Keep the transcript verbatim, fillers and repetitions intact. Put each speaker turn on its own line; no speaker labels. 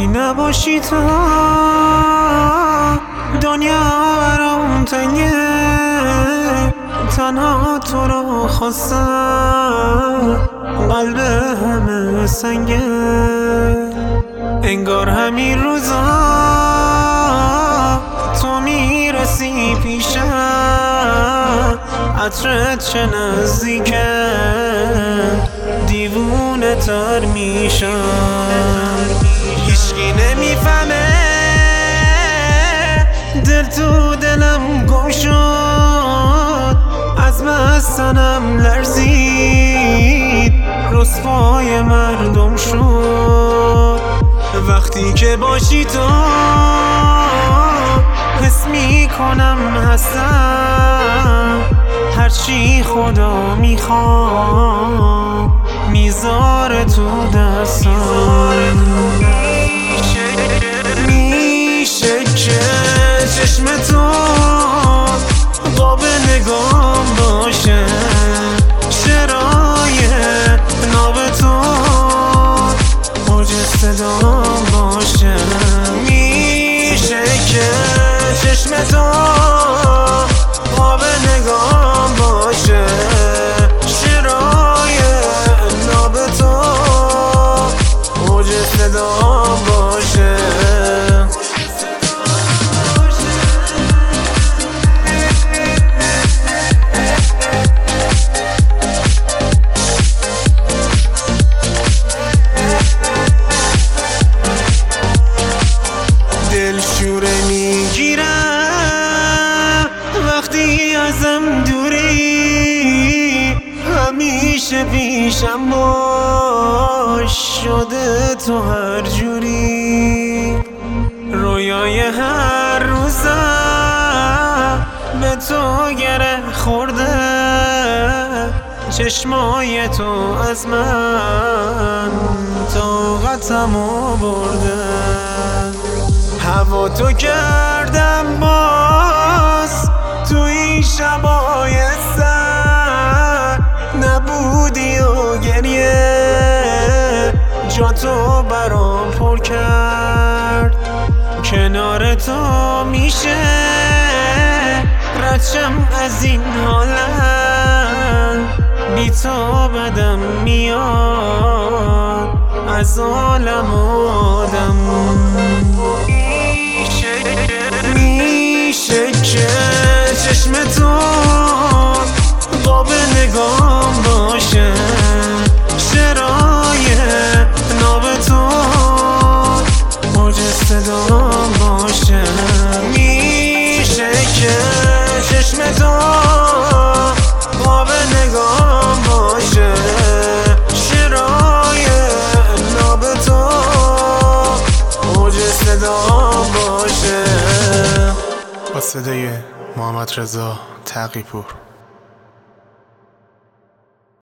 وقتی نباشی تو دنیا برام تنگه، تنها تو رو خواستم قلب همه سنگه. انگار همین روزا تو میرسی پیشم، عطرت چه نزدیکه دیوونه تر میشم. هیچکی نمیفهمه دل تو دلم گم شد، از بستنم لرزید رسوای مردم شد. وقتی که باشی تو حس میکنم هستم، هرچی خدا میخواد میذاره تو دستم. میشه که چشم تو قاب نگام باشه، شرای ناب تو موج صدام باشه. میشه که چشم تو قاب نگام باشه، شرای ناب تو موج صدام باشه. دلشوره میگیرم وقتی ازم دوری، همیشه پیشم باش شده تو هر جوری. رویای هر روزم به تو گره خورده، چشمای تو از من طاقتمو برده. هوا تو کردم باز تو این شبای سر، نبودی و گریه جا تو برام پر کرد. کنار تو میشه ردشم از این حالم، بی تو بدم میاد از عالم آدم. میشه که چشم تو قاب نگام باشه، شرای ناب تو موج صدام باشه. میشه که چشم تو قاب نگام باشه، شرای ناب تو موج صدام باشه. با صدای محمد رضا تقی‌پور.